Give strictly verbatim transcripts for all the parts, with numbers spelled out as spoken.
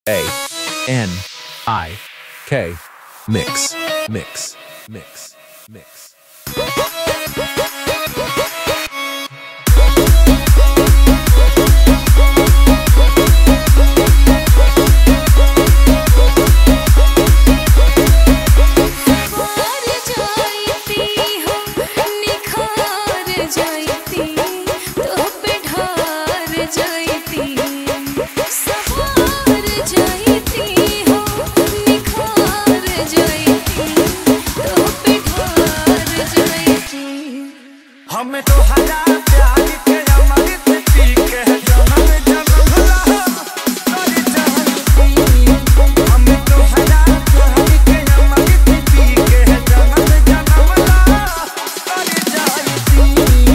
A N I K Mix, mix, mix, mix. हमें तो हरा प्यार के अमृत पी के जन्म जन्म ला कर जाती। हमें तो हरा प्यार के अमृत पी के जन्म जन्म ला कर जाती।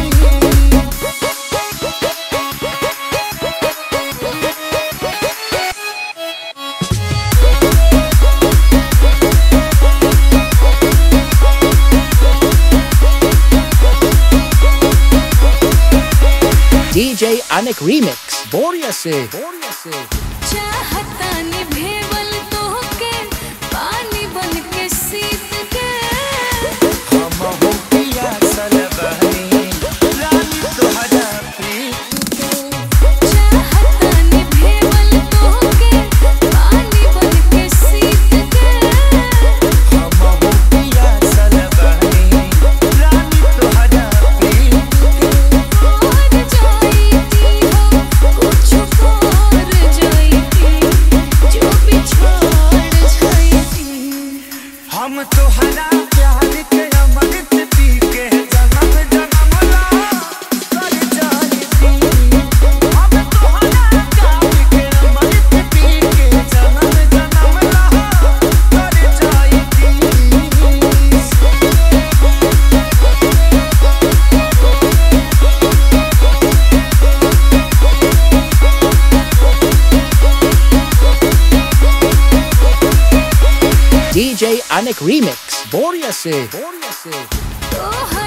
D J Anik Remix बोरिया से बोरिया से चाहता निभेवल तोहके पानी बन के सीत के हम हो पिया सलबनी रानी तोहरा प्रीत के। चाहता निभेवल तोहके पानी बन के सीत के हम हो पिया सलबनी रानी तोहरा प्रीत के। और जाईती हो कुछ और जाईती जो बिछोड़ जाईती। हम तोहरा प्यार के अमृत पी के जन्म जन्म ला कर जाती। हम तोहरा प्यार के अमृत पी के जन्म जन्म ला कर जाती। D J Anik Remix बोरिया से बोरिया से तोहरा